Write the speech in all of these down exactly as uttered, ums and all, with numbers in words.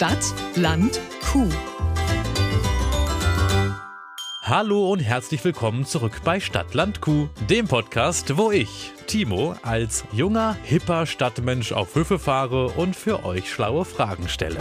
Stadt, Land, Kuh. Hallo und herzlich willkommen zurück bei Stadt, Land, Kuh, dem Podcast, wo ich, Timo, als junger, hipper Stadtmensch auf Höfe fahre und für euch schlaue Fragen stelle.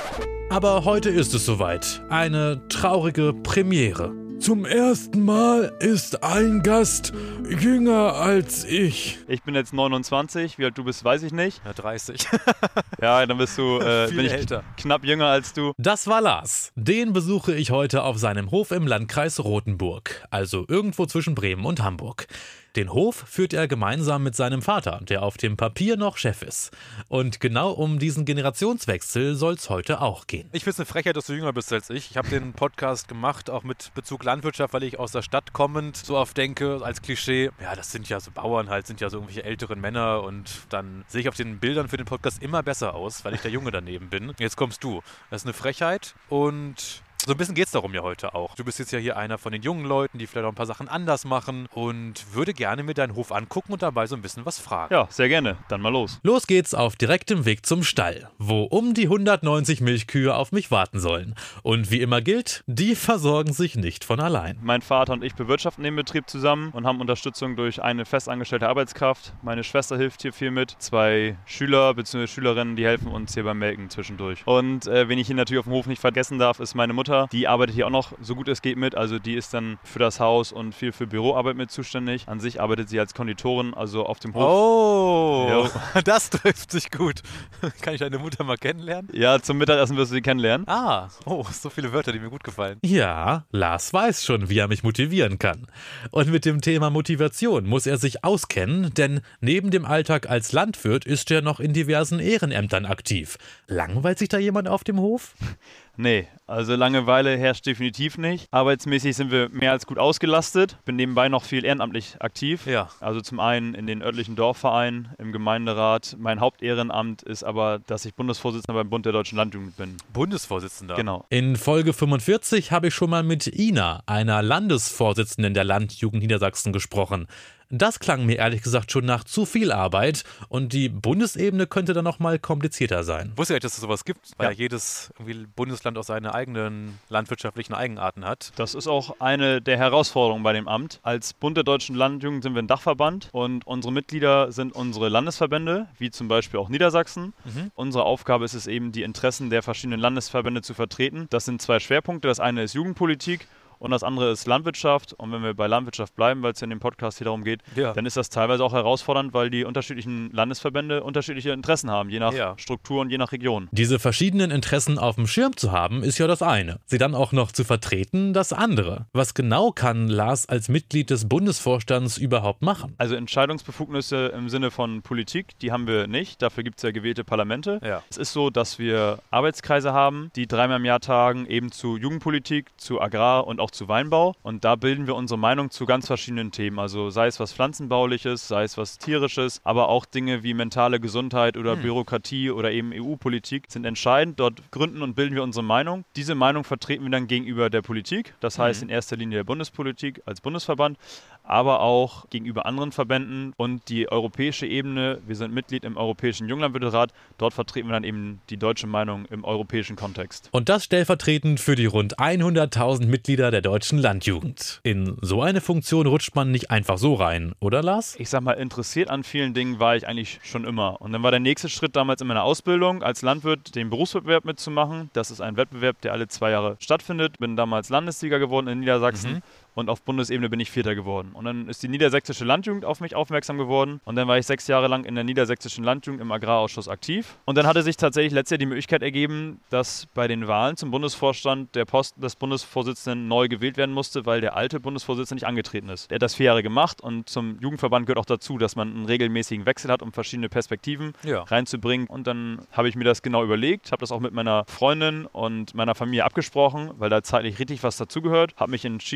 Aber heute ist es soweit. Eine traurige Premiere. Zum ersten Mal ist ein Gast jünger als ich. Ich bin jetzt neunundzwanzig, wie alt du bist, weiß ich nicht. Ja, dreißig. Ja, dann bist du äh, Viel bin ich älter. Knapp jünger als du. Das war Lars. Den besuche ich heute auf seinem Hof im Landkreis Rothenburg, also irgendwo zwischen Bremen und Hamburg. Den Hof führt er gemeinsam mit seinem Vater, der auf dem Papier noch Chef ist. Und genau um diesen Generationswechsel soll es heute auch gehen. Ich finde es eine Frechheit, dass du jünger bist als ich. Ich habe den Podcast gemacht, auch mit Bezug Landwirtschaft, weil ich aus der Stadt kommend so oft denke, als Klischee, ja, das sind ja so Bauern halt, sind ja so irgendwelche älteren Männer und dann sehe ich auf den Bildern für den Podcast immer besser aus, weil ich der Junge daneben bin. Jetzt kommst du. Das ist eine Frechheit und so ein bisschen geht es darum ja heute auch. Du bist jetzt ja hier einer von den jungen Leuten, die vielleicht auch ein paar Sachen anders machen und würde gerne mir deinen Hof angucken und dabei so ein bisschen was fragen. Ja, sehr gerne. Dann mal los. Los geht's auf direktem Weg zum Stall, wo um die hundertneunzig Milchkühe auf mich warten sollen. Und wie immer gilt, die versorgen sich nicht von allein. Mein Vater und ich bewirtschaften den Betrieb zusammen und haben Unterstützung durch eine festangestellte Arbeitskraft. Meine Schwester hilft hier viel mit. Zwei Schüler bzw. Schülerinnen, die helfen uns hier beim Melken zwischendurch. Und äh, wen ich hier natürlich auf dem Hof nicht vergessen darf, ist meine Mutter. Die arbeitet hier auch noch so gut es geht mit. Also die ist dann für das Haus und viel für Büroarbeit mit zuständig. An sich arbeitet sie als Konditorin, also auf dem Hof. Oh, Jo. Das trifft sich gut. Kann ich deine Mutter mal kennenlernen? Ja, zum Mittagessen wirst du sie kennenlernen. Ah, oh, so viele Wörter, die mir gut gefallen. Ja, Lars weiß schon, wie er mich motivieren kann. Und mit dem Thema Motivation muss er sich auskennen, denn neben dem Alltag als Landwirt ist er noch in diversen Ehrenämtern aktiv. Langweilt sich da jemand auf dem Hof? Nee, also Langeweile herrscht definitiv nicht. Arbeitsmäßig sind wir mehr als gut ausgelastet. Bin nebenbei noch viel ehrenamtlich aktiv. Ja. Also zum einen in den örtlichen Dorfvereinen, im Gemeinderat. Mein Hauptehrenamt ist aber, dass ich Bundesvorsitzender beim Bund der Deutschen Landjugend bin. Bundesvorsitzender. Genau. In Folge fünfundvierzig habe ich schon mal mit Ina, einer Landesvorsitzenden der Landjugend Niedersachsen, gesprochen. Das klang mir ehrlich gesagt schon nach zu viel Arbeit und die Bundesebene könnte dann noch mal komplizierter sein. Wusste ja nicht, dass es sowas gibt, weil Ja. ja jedes irgendwie Bundesland auch seine eigenen landwirtschaftlichen Eigenarten hat. Das ist auch eine der Herausforderungen bei dem Amt. Als Bund der Deutschen Landjugend sind wir ein Dachverband und unsere Mitglieder sind unsere Landesverbände, wie zum Beispiel auch Niedersachsen. Mhm. Unsere Aufgabe ist es eben, die Interessen der verschiedenen Landesverbände zu vertreten. Das sind zwei Schwerpunkte. Das eine ist Jugendpolitik. Und das andere ist Landwirtschaft. Und wenn wir bei Landwirtschaft bleiben, weil es ja in dem Podcast hier darum geht, Ja. dann ist das teilweise auch herausfordernd, weil die unterschiedlichen Landesverbände unterschiedliche Interessen haben, je nach Ja. Struktur und je nach Region. Diese verschiedenen Interessen auf dem Schirm zu haben, ist ja das eine. Sie dann auch noch zu vertreten, das andere. Was genau kann Lars als Mitglied des Bundesvorstands überhaupt machen? Also Entscheidungsbefugnisse im Sinne von Politik, die haben wir nicht. Dafür gibt es ja gewählte Parlamente. Ja. Es ist so, dass wir Arbeitskreise haben, die dreimal im Jahr tagen, eben zu Jugendpolitik, zu Agrar und auch zu Weinbau. Und da bilden wir unsere Meinung zu ganz verschiedenen Themen. Also sei es was Pflanzenbauliches, sei es was Tierisches, aber auch Dinge wie mentale Gesundheit oder Hm. Bürokratie oder eben E U-Politik sind entscheidend. Dort gründen und bilden wir unsere Meinung. Diese Meinung vertreten wir dann gegenüber der Politik. Das heißt Mhm. in erster Linie der Bundespolitik als Bundesverband, aber auch gegenüber anderen Verbänden und die europäische Ebene. Wir sind Mitglied im Europäischen Junglandwirterat. Dort vertreten wir dann eben die deutsche Meinung im europäischen Kontext. Und das stellvertretend für die rund hunderttausend Mitglieder der Deutschen Landjugend. In so eine Funktion rutscht man nicht einfach so rein, oder Lars? Ich sag mal, interessiert an vielen Dingen war ich eigentlich schon immer. Und dann war der nächste Schritt damals in meiner Ausbildung als Landwirt, den Berufswettbewerb mitzumachen. Das ist ein Wettbewerb, der alle zwei Jahre stattfindet. Bin damals Landessieger geworden in Niedersachsen. Mhm. Und auf Bundesebene bin ich Vierter geworden. Und dann ist die Niedersächsische Landjugend auf mich aufmerksam geworden. Und dann war ich sechs Jahre lang in der Niedersächsischen Landjugend im Agrarausschuss aktiv. Und dann hatte sich tatsächlich letztes Jahr die Möglichkeit ergeben, dass bei den Wahlen zum Bundesvorstand der Posten des Bundesvorsitzenden neu gewählt werden musste, weil der alte Bundesvorsitzende nicht angetreten ist. Der hat das vier Jahre gemacht und zum Jugendverband gehört auch dazu, dass man einen regelmäßigen Wechsel hat, um verschiedene Perspektiven Ja. reinzubringen. Und dann habe ich mir das genau überlegt, habe das auch mit meiner Freundin und meiner Familie abgesprochen, weil da zeitlich richtig was dazugehört. Habe mich entschieden, dass ich kandidiere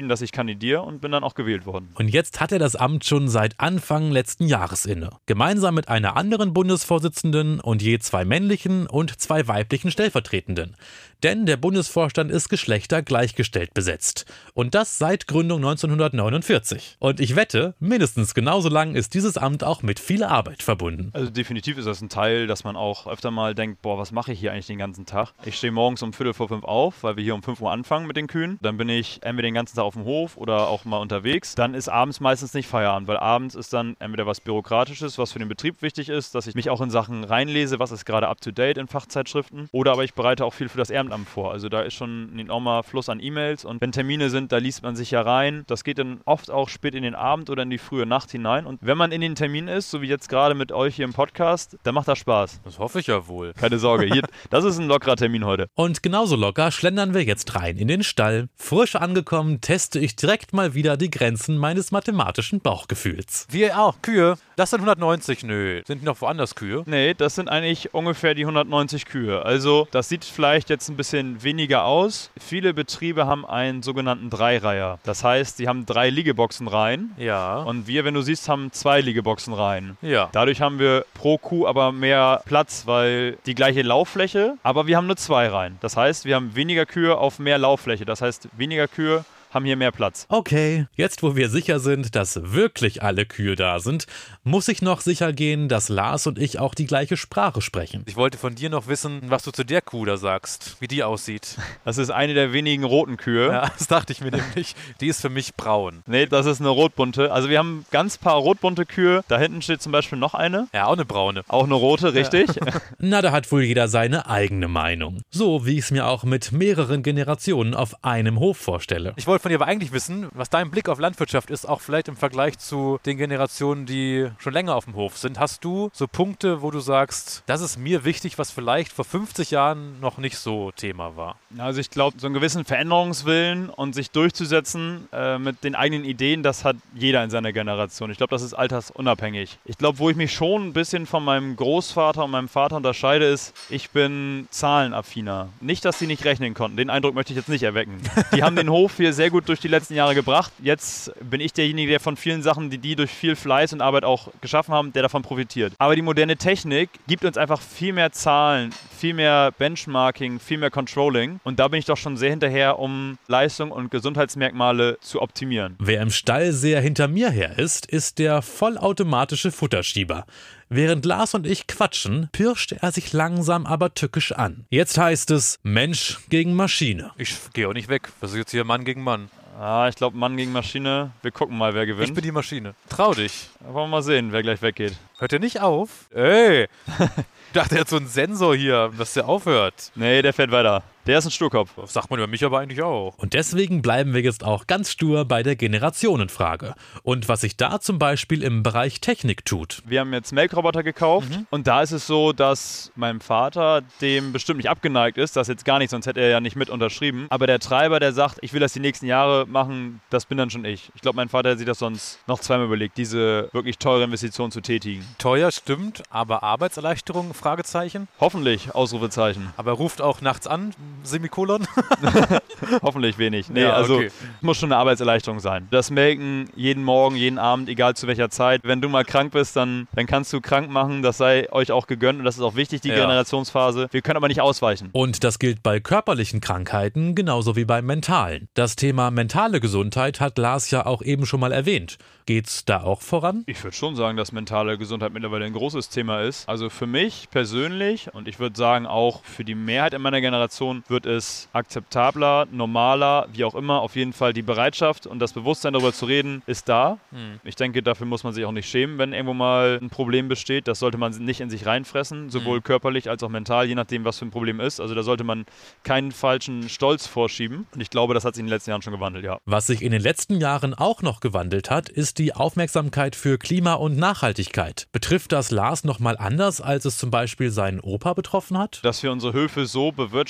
kandidiere und bin dann auch gewählt worden. Und jetzt hat er das Amt schon seit Anfang letzten Jahres inne. Gemeinsam mit einer anderen Bundesvorsitzenden und je zwei männlichen und zwei weiblichen Stellvertretenden. Denn der Bundesvorstand ist geschlechtergleichgestellt besetzt. Und das seit Gründung neunzehnhundertneunundvierzig. Und ich wette, mindestens genauso lang ist dieses Amt auch mit viel Arbeit verbunden. Also definitiv ist das ein Teil, dass man auch öfter mal denkt, boah, was mache ich hier eigentlich den ganzen Tag? Ich stehe morgens um Viertel vor fünf auf, weil wir hier um fünf Uhr anfangen mit den Kühen. Dann bin ich entweder den ganzen Tag auf dem Hof oder auch mal unterwegs. Dann ist abends meistens nicht Feierabend, weil abends ist dann entweder was Bürokratisches, was für den Betrieb wichtig ist, dass ich mich auch in Sachen reinlese, was ist gerade up-to-date in Fachzeitschriften. Oder aber ich bereite auch viel für das Ehrenamt vor. Also da ist schon ein enormer Fluss an E-Mails und wenn Termine sind, da liest man sich ja rein. Das geht dann oft auch spät in den Abend oder in die frühe Nacht hinein. Und wenn man in den Termin ist, so wie jetzt gerade mit euch hier im Podcast, dann macht das Spaß. Das hoffe ich ja wohl. Keine Sorge, hier, das ist ein lockerer Termin heute. Und genauso locker schlendern wir jetzt rein in den Stall. Frisch angekommen teste ich direkt mal wieder die Grenzen meines mathematischen Bauchgefühls. Wir auch. Kühe. Das sind hundertneunzig. Nö. Sind noch woanders Kühe? Nee, das sind eigentlich ungefähr die hundertneunzig Kühe. Also das sieht vielleicht jetzt ein bisschen weniger aus. Viele Betriebe haben einen sogenannten Dreireiher. Das heißt, sie haben drei Liegeboxenreihen. Ja. Und wir, wenn du siehst, haben zwei Liegeboxenreihen. Ja. Dadurch haben wir pro Kuh aber mehr Platz, weil die gleiche Lauffläche, aber wir haben nur zwei Reihen. Das heißt, wir haben weniger Kühe auf mehr Lauffläche. Das heißt, weniger Kühe haben hier mehr Platz. Okay, jetzt wo wir sicher sind, dass wirklich alle Kühe da sind, muss ich noch sicher gehen, dass Lars und ich auch die gleiche Sprache sprechen. Ich wollte von dir noch wissen, was du zu der Kuh da sagst, wie die aussieht. Das ist eine der wenigen roten Kühe. Ja, das dachte ich mir nämlich. Die ist für mich braun. Nee, das ist eine rotbunte. Also wir haben ganz paar rotbunte Kühe. Da hinten steht zum Beispiel noch eine. Ja, auch eine braune. Auch eine rote, richtig. Ja. Na, da hat wohl jeder seine eigene Meinung. So wie ich es mir auch mit mehreren Generationen auf einem Hof vorstelle. Ich wollte von dir aber eigentlich wissen, was dein Blick auf Landwirtschaft ist, auch vielleicht im Vergleich zu den Generationen, die schon länger auf dem Hof sind. Hast du so Punkte, wo du sagst, das ist mir wichtig, was vielleicht vor fünfzig Jahren noch nicht so Thema war? Also ich glaube, so einen gewissen Veränderungswillen und sich durchzusetzen äh, mit den eigenen Ideen, das hat jeder in seiner Generation. Ich glaube, das ist altersunabhängig. Ich glaube, wo ich mich schon ein bisschen von meinem Großvater und meinem Vater unterscheide, ist, ich bin zahlenaffiner. Nicht, dass die nicht rechnen konnten. Den Eindruck möchte ich jetzt nicht erwecken. Die haben den Hof hier sehr gut durch die letzten Jahre gebracht. Jetzt bin ich derjenige, der von vielen Sachen, die die durch viel Fleiß und Arbeit auch geschaffen haben, der davon profitiert. Aber die moderne Technik gibt uns einfach viel mehr Zahlen, viel mehr Benchmarking, viel mehr Controlling. Und da bin ich doch schon sehr hinterher, um Leistung und Gesundheitsmerkmale zu optimieren. Wer im Stall sehr hinter mir her ist, ist der vollautomatische Futterschieber. Während Lars und ich quatschen, pirscht er sich langsam aber tückisch an. Jetzt heißt es Mensch gegen Maschine. Ich gehe auch nicht weg. Das ist jetzt hier Mann gegen Mann. Ah, ich glaube Mann gegen Maschine. Wir gucken mal, wer gewinnt. Ich bin die Maschine. Trau dich. Wollen wir mal sehen, wer gleich weggeht. Hört er nicht auf? Ey! Ich dachte, er hat so einen Sensor hier, dass der aufhört. Nee, der fährt weiter. Der ist ein Sturkopf. Das sagt man über mich aber eigentlich auch. Und deswegen bleiben wir jetzt auch ganz stur bei der Generationenfrage. Und was sich da zum Beispiel im Bereich Technik tut. Wir haben jetzt Melkroboter gekauft mhm. und da ist es so, dass mein Vater dem bestimmt nicht abgeneigt ist, das jetzt gar nicht, sonst hätte er ja nicht mit unterschrieben. Aber der Treiber, der sagt, ich will das die nächsten Jahre machen, das bin dann schon ich. Ich glaube, mein Vater hat sich das sonst noch zweimal überlegt, diese wirklich teure Investition zu tätigen. Teuer stimmt, aber Arbeitserleichterung, Fragezeichen? Hoffentlich, Ausrufezeichen. Aber er ruft auch nachts an, Semikolon? Hoffentlich wenig. Nee, ja, also okay. Muss schon eine Arbeitserleichterung sein. Das Melken jeden Morgen, jeden Abend, egal zu welcher Zeit. Wenn du mal krank bist, dann, dann kannst du krank machen. Das sei euch auch gegönnt und das ist auch wichtig, die ja. Generationsphase. Wir können aber nicht ausweichen. Und das gilt bei körperlichen Krankheiten genauso wie bei mentalen. Das Thema mentale Gesundheit hat Lars ja auch eben schon mal erwähnt. Geht's da auch voran? Ich würde schon sagen, dass mentale Gesundheit mittlerweile ein großes Thema ist. Also für mich persönlich und ich würde sagen auch für die Mehrheit in meiner Generation wird es akzeptabler, normaler, wie auch immer. Auf jeden Fall die Bereitschaft und das Bewusstsein darüber zu reden ist da. Hm. Ich denke, dafür muss man sich auch nicht schämen, wenn irgendwo mal ein Problem besteht. Das sollte man nicht in sich reinfressen, sowohl hm. körperlich als auch mental, je nachdem, was für ein Problem ist. Also da sollte man keinen falschen Stolz vorschieben. Und ich glaube, das hat sich in den letzten Jahren schon gewandelt, ja. Was sich in den letzten Jahren auch noch gewandelt hat, ist die Aufmerksamkeit für Klima und Nachhaltigkeit. Betrifft das Lars nochmal anders, als es zum Beispiel seinen Opa betroffen hat? Dass wir unsere Höfe so bewirtschaften,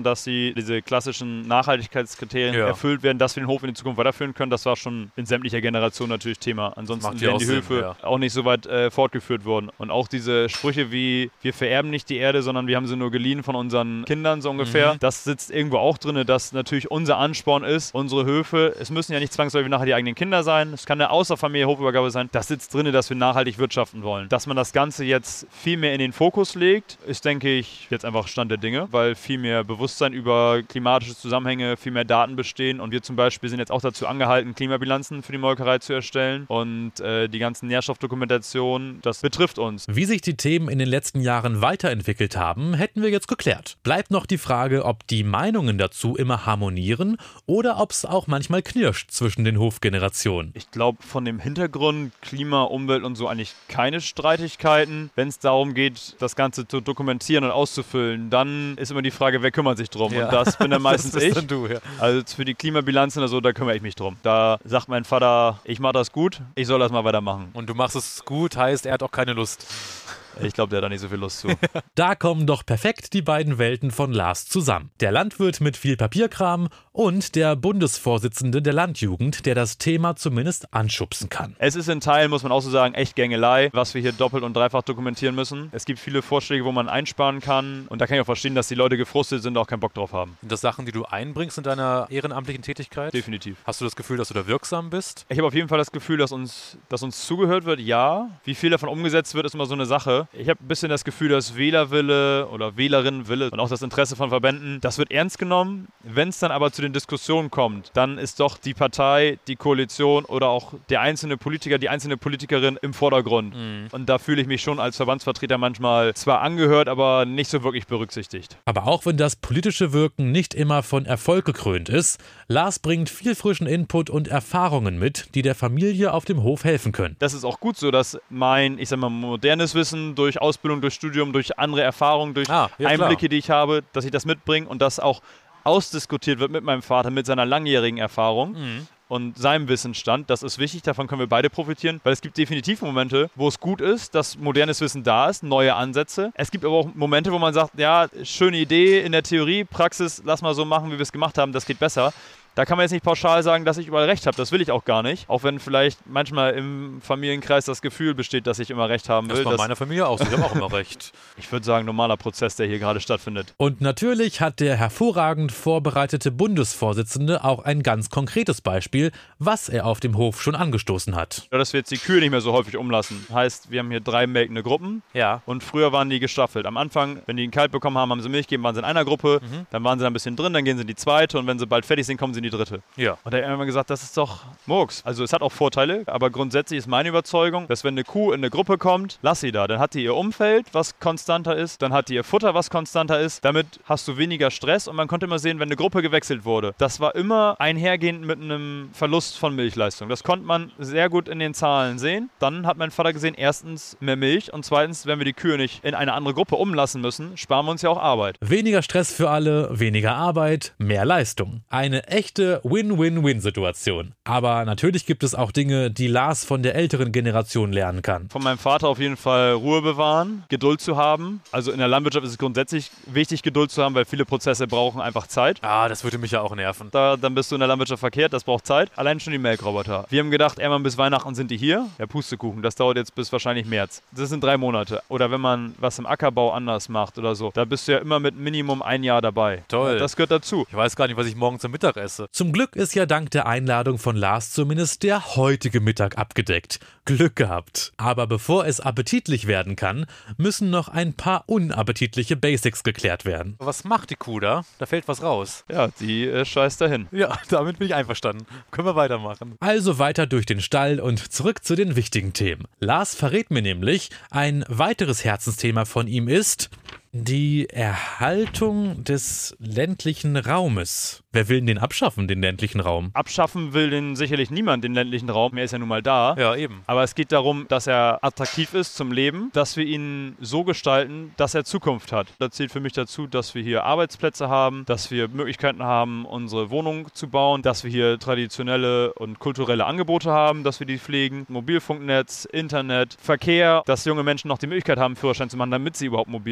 dass sie diese klassischen Nachhaltigkeitskriterien Ja. erfüllt werden, dass wir den Hof in die Zukunft weiterführen können. Das war schon in sämtlicher Generation natürlich Thema. Ansonsten macht ja wären auch die Sinn, Höfe ja. auch nicht so weit äh, fortgeführt worden. Und auch diese Sprüche wie, wir vererben nicht die Erde, sondern wir haben sie nur geliehen von unseren Kindern, so ungefähr. Mhm. Das sitzt irgendwo auch drin, dass natürlich unser Ansporn ist, unsere Höfe, es müssen ja nicht zwangsläufig nachher die eigenen Kinder sein, es kann eine Außerfamilie Hofübergabe sein, das sitzt drin, dass wir nachhaltig wirtschaften wollen. Dass man das Ganze jetzt viel mehr in den Fokus legt, ist, denke ich, jetzt einfach Stand der Dinge, weil viel mehr Bewusstsein über klimatische Zusammenhänge, viel mehr Daten bestehen und wir zum Beispiel sind jetzt auch dazu angehalten, Klimabilanzen für die Molkerei zu erstellen und äh, die ganzen Nährstoffdokumentationen, das betrifft uns. Wie sich die Themen in den letzten Jahren weiterentwickelt haben, hätten wir jetzt geklärt. Bleibt noch die Frage, ob die Meinungen dazu immer harmonieren oder ob es auch manchmal knirscht zwischen den Hofgenerationen. Ich glaube, von dem Hintergrund Klima, Umwelt und so eigentlich keine Streitigkeiten. Wenn es darum geht, das Ganze zu dokumentieren und auszufüllen, dann ist immer die Frage, wer kümmert sich drum? Ja. Und das bin dann meistens das ist ich. dann du, ja. Also für die Klimabilanzen oder so, da kümmere ich mich drum. Da sagt mein Vater, ich mache das gut, ich soll das mal weitermachen. Und du machst es gut, heißt, er hat auch keine Lust. Ich glaube, der hat da nicht so viel Lust zu. Da kommen doch perfekt die beiden Welten von Lars zusammen. Der Landwirt mit viel Papierkram und der Bundesvorsitzende der Landjugend, der das Thema zumindest anschubsen kann. Es ist in Teilen, muss man auch so sagen, echt Gängelei, was wir hier doppelt und dreifach dokumentieren müssen. Es gibt viele Vorschläge, wo man einsparen kann. Und da kann ich auch verstehen, dass die Leute gefrustet sind und auch keinen Bock drauf haben. Sind das Sachen, die du einbringst in deiner ehrenamtlichen Tätigkeit? Definitiv. Hast du das Gefühl, dass du da wirksam bist? Ich habe auf jeden Fall das Gefühl, dass uns, dass uns zugehört wird, ja. Wie viel davon umgesetzt wird, ist immer so eine Sache. Ich habe ein bisschen das Gefühl, dass Wählerwille oder Wählerinnenwille und auch das Interesse von Verbänden, das wird ernst genommen. Wenn es dann aber zu den Diskussionen kommt, dann ist doch die Partei, die Koalition oder auch der einzelne Politiker, die einzelne Politikerin im Vordergrund. Mhm. Und da fühle ich mich schon als Verbandsvertreter manchmal zwar angehört, aber nicht so wirklich berücksichtigt. Aber auch wenn das politische Wirken nicht immer von Erfolg gekrönt ist, Lars bringt viel frischen Input und Erfahrungen mit, die der Familie auf dem Hof helfen können. Das ist auch gut so, dass mein, ich sag mal, modernes Wissen durch Ausbildung, durch Studium, durch andere Erfahrungen, durch Ah, ja, Einblicke, klar. die ich habe, dass ich das mitbringe und das auch ausdiskutiert wird mit meinem Vater, mit seiner langjährigen Erfahrung. Mhm. Und seinem Wissensstand, das ist wichtig, davon können wir beide profitieren, weil es gibt definitiv Momente, wo es gut ist, dass modernes Wissen da ist, neue Ansätze. Es gibt aber auch Momente, wo man sagt, ja, schöne Idee in der Theorie, Praxis, lass mal so machen, wie wir es gemacht haben, das geht besser. Da kann man jetzt nicht pauschal sagen, dass ich überall recht habe. Das will ich auch gar nicht. Auch wenn vielleicht manchmal im Familienkreis das Gefühl besteht, dass ich immer recht haben will. Das war Das- meiner Familie auch so. Ich habe auch immer recht. Ich würde sagen, normaler Prozess, der hier gerade stattfindet. Und natürlich hat der hervorragend vorbereitete Bundesvorsitzende auch ein ganz konkretes Beispiel, was er auf dem Hof schon angestoßen hat. Dass wir jetzt die Kühe nicht mehr so häufig umlassen. Heißt, wir haben hier drei melkende Gruppen. Ja. Und früher waren die gestaffelt. Am Anfang, wenn die einen Kalb bekommen haben, haben sie Milch gegeben, waren sie in einer Gruppe. Mhm. Dann waren sie da ein bisschen drin, dann gehen sie in die zweite. Und wenn sie bald fertig sind, kommen sie in die dritte. Ja. Und da hat er immer gesagt, das ist doch Murks. Also es hat auch Vorteile, aber grundsätzlich ist meine Überzeugung, dass wenn eine Kuh in eine Gruppe kommt, lass sie da. Dann hat die ihr Umfeld, was konstanter ist. Dann hat die ihr Futter, was konstanter ist. Damit hast du weniger Stress. Und man konnte immer sehen, wenn eine Gruppe gewechselt wurde. Das war immer einhergehend mit einem Verlust von Milchleistung. Das konnte man sehr gut in den Zahlen sehen. Dann hat mein Vater gesehen, erstens mehr Milch und zweitens, wenn wir die Kühe nicht in eine andere Gruppe umlassen müssen, sparen wir uns ja auch Arbeit. Weniger Stress für alle, weniger Arbeit, mehr Leistung. Eine echte Win-Win-Win-Situation. Aber natürlich gibt es auch Dinge, die Lars von der älteren Generation lernen kann. Von meinem Vater auf jeden Fall Ruhe bewahren, Geduld zu haben. Also in der Landwirtschaft ist es grundsätzlich wichtig, Geduld zu haben, weil viele Prozesse brauchen einfach Zeit. Ah, das würde mich ja auch nerven. Da, dann bist du in der Landwirtschaft verkehrt, das braucht Zeit. Allein schon die Melkroboter. Wir haben gedacht, irgendwann bis Weihnachten sind die hier. Der Pustekuchen, das dauert jetzt bis wahrscheinlich März. Das sind drei Monate. Oder wenn man was im Ackerbau anders macht oder so, da bist du ja immer mit Minimum ein Jahr dabei. Toll. Das gehört dazu. Ich weiß gar nicht, was ich morgen zum Mittag esse. Zum Glück ist ja dank der Einladung von Lars zumindest der heutige Mittag abgedeckt. Glück gehabt. Aber bevor es appetitlich werden kann, müssen noch ein paar unappetitliche Basics geklärt werden. Was macht die Kuh da? Da fällt was raus. Ja, die äh, scheißt dahin. Ja, damit bin ich einverstanden. Können wir weitermachen. Also weiter durch den Stall und zurück zu den wichtigen Themen. Lars verrät mir nämlich, ein weiteres Herzensthema von ihm ist die Erhaltung des ländlichen Raumes. Wer will denn den abschaffen, den ländlichen Raum? Abschaffen will den sicherlich niemand, den ländlichen Raum. Er ist ja nun mal da. Ja, eben. Aber es geht darum, dass er attraktiv ist zum Leben, dass wir ihn so gestalten, dass er Zukunft hat. Da zählt für mich dazu, dass wir hier Arbeitsplätze haben, dass wir Möglichkeiten haben, unsere Wohnung zu bauen, dass wir hier traditionelle und kulturelle Angebote haben, dass wir die pflegen, Mobilfunknetz, Internet, Verkehr, dass junge Menschen noch die Möglichkeit haben, Führerschein zu machen, damit sie überhaupt mobil sind. Die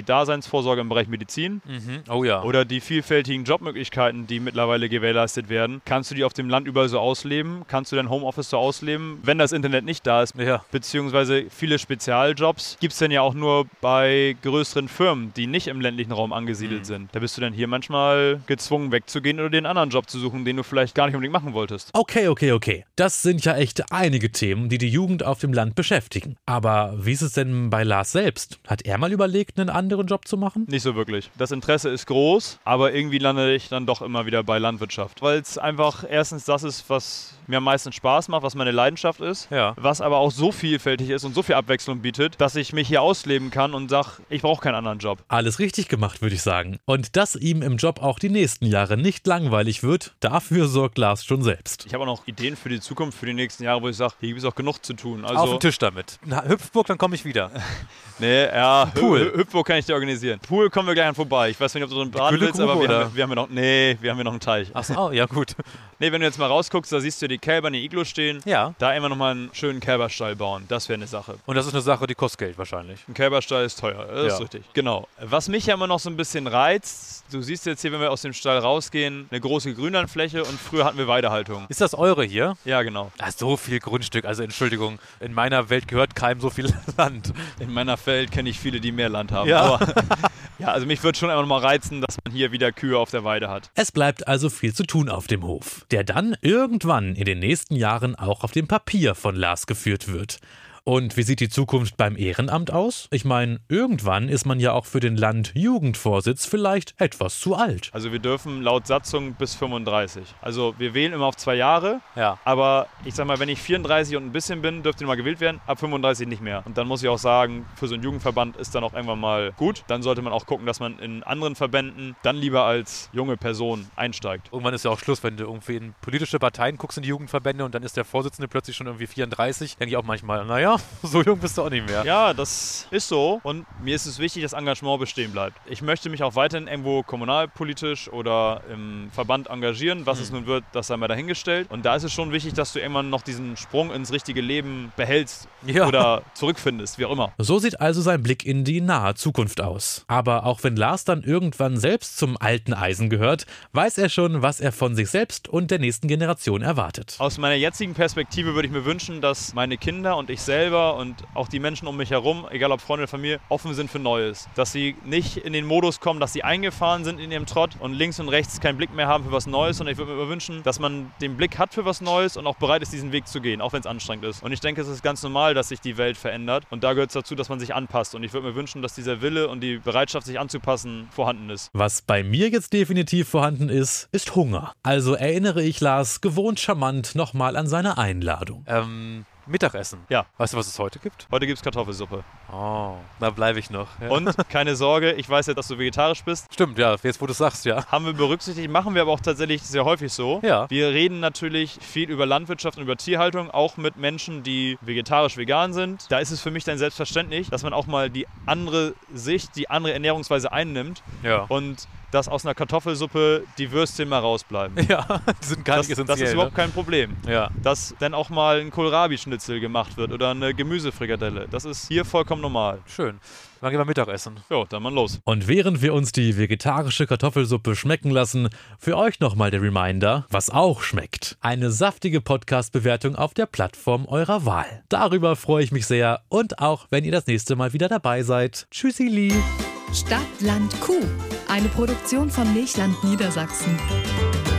Daseinsvorsorge im Bereich Medizin Mhm. Oh ja. oder die vielfältigen Jobmöglichkeiten, die mittlerweile gewährleistet werden. Kannst du die auf dem Land überall so ausleben? Kannst du dein Homeoffice so ausleben, wenn das Internet nicht da ist? Ja. Beziehungsweise viele Spezialjobs gibt es denn ja auch nur bei größeren Firmen, die nicht im ländlichen Raum angesiedelt Mhm. sind. Da bist du dann hier manchmal gezwungen wegzugehen oder den anderen Job zu suchen, den du vielleicht gar nicht unbedingt machen wolltest. Okay, okay, okay. Das sind ja echt einige Themen, die die Jugend auf dem Land beschäftigen. Aber wie ist es denn bei Lars selbst? Hat er mal überlegt, einen anderen Job zu machen? Nicht so wirklich. Das Interesse ist groß, aber irgendwie lande ich dann doch immer wieder bei Landwirtschaft. Weil es einfach erstens das ist, was mir am meisten Spaß macht, was meine Leidenschaft ist. Ja. Was aber auch so vielfältig ist und so viel Abwechslung bietet, dass ich mich hier ausleben kann und sage, ich brauche keinen anderen Job. Alles richtig gemacht, würde ich sagen. Und dass ihm im Job auch die nächsten Jahre nicht langweilig wird, dafür sorgt Lars schon selbst. Ich habe auch noch Ideen für die Zukunft, für die nächsten Jahre, wo ich sage, hier gibt es auch genug zu tun. Auf Also, den Tisch damit. Na, Hüpfburg, dann komme ich wieder. nee, ja, Pool. Hü- Hüpfburg kann ich dir organisieren. Pool kommen wir gleich an vorbei. Ich weiß nicht, ob du so einen Bad willst, Güllegrube, aber wir oder? haben, wir haben ja noch, nee, wir haben ja noch einen Teich. Ach so, ja gut. Nee, wenn du jetzt mal rausguckst, da siehst du die Kälber in den Iglo stehen. Ja. Da immer noch mal einen schönen Kälberstall bauen. Das wäre eine Sache. Und das ist eine Sache, die kostet Geld wahrscheinlich. Ein Kälberstall ist teuer, das Ja. ist richtig. Genau. Was mich ja immer noch so ein bisschen reizt, du siehst jetzt hier, wenn wir aus dem Stall rausgehen, eine große Grünlandfläche und früher hatten wir Weidehaltung. Ist das eure hier? Ja, genau. Ah, so viel Grundstück, also Entschuldigung, in meiner Welt gehört keinem so viel Land. In meiner Welt kenne ich viele, die mehr Land haben. Ja. Aber, ja, also mich würde schon einfach noch mal reizen, dass man hier wieder Kühe auf der Weide hat. Es bleibt also viel zu tun auf dem Hof, der dann irgendwann in den nächsten Jahren auch auf dem Papier von Lars geführt wird. Und wie sieht die Zukunft beim Ehrenamt aus? Ich meine, irgendwann ist man ja auch für den Landjugendvorsitz vielleicht etwas zu alt. Also wir dürfen laut Satzung bis fünfunddreißig. Also wir wählen immer auf zwei Jahre, Ja. aber ich sag mal, wenn ich vierunddreißig und ein bisschen bin, dürfte mal gewählt werden, ab fünfunddreißig nicht mehr. Und dann muss ich auch sagen, für so einen Jugendverband ist dann auch irgendwann mal gut. Dann sollte man auch gucken, dass man in anderen Verbänden dann lieber als junge Person einsteigt. Irgendwann ist ja auch Schluss, wenn du irgendwie in politische Parteien guckst, in die Jugendverbände und dann ist der Vorsitzende plötzlich schon irgendwie vierunddreißig. Denke ich auch manchmal, naja, so jung bist du auch nicht mehr. Ja, das ist so und mir ist es wichtig, dass Engagement bestehen bleibt. Ich möchte mich auch weiterhin irgendwo kommunalpolitisch oder im Verband engagieren. Was es nun wird, das sei mal dahingestellt. Und da ist es schon wichtig, dass du irgendwann noch diesen Sprung ins richtige Leben behältst Ja. oder zurückfindest, wie auch immer. So sieht also sein Blick in die nahe Zukunft aus. Aber auch wenn Lars dann irgendwann selbst zum alten Eisen gehört, weiß er schon, was er von sich selbst und der nächsten Generation erwartet. Aus meiner jetzigen Perspektive würde ich mir wünschen, dass meine Kinder und ich selber und auch die Menschen um mich herum, egal ob Freunde oder Familie, offen sind für Neues. Dass sie nicht in den Modus kommen, dass sie eingefahren sind in ihrem Trott und links und rechts keinen Blick mehr haben für was Neues. Und ich würde mir immer wünschen, dass man den Blick hat für was Neues und auch bereit ist, diesen Weg zu gehen, auch wenn es anstrengend ist. Und ich denke, es ist ganz normal, dass sich die Welt verändert. Und da gehört es dazu, dass man sich anpasst. Und ich würde mir wünschen, dass dieser Wille und die Bereitschaft, sich anzupassen, vorhanden ist. Was bei mir jetzt definitiv vorhanden ist, ist Hunger. Also erinnere ich Lars gewohnt charmant nochmal an seine Einladung. Ähm, Mittagessen. Ja. Weißt du, was es heute gibt? Heute gibt es Kartoffelsuppe. Oh, da bleibe ich noch. Ja. Und keine Sorge, ich weiß ja, dass du vegetarisch bist. Stimmt, ja, jetzt wo du es sagst, ja. Haben wir berücksichtigt, machen wir aber auch tatsächlich sehr häufig so. Ja. Wir reden natürlich viel über Landwirtschaft und über Tierhaltung, auch mit Menschen, die vegetarisch-vegan sind. Da ist es für mich dann selbstverständlich, dass man auch mal die andere Sicht, die andere Ernährungsweise einnimmt Ja. und dass aus einer Kartoffelsuppe die Würstchen mal rausbleiben. Ja, die sind gar Das, nicht das essentiell. ist überhaupt kein Problem. ne? Ja. Dass dann auch mal ein Kohlrabi-Schnitzel gemacht wird oder eine Gemüsefrikadelle. Das ist hier vollkommen normal. Schön. Dann gehen wir Mittagessen. Jo, dann mal los. Und während wir uns die vegetarische Kartoffelsuppe schmecken lassen, für euch nochmal der Reminder, was auch schmeckt. Eine saftige Podcast-Bewertung auf der Plattform eurer Wahl. Darüber freue ich mich sehr und auch, wenn ihr das nächste Mal wieder dabei seid. Tschüssili! Stadt, Land, Kuh. Eine Produktion von Milchland Niedersachsen.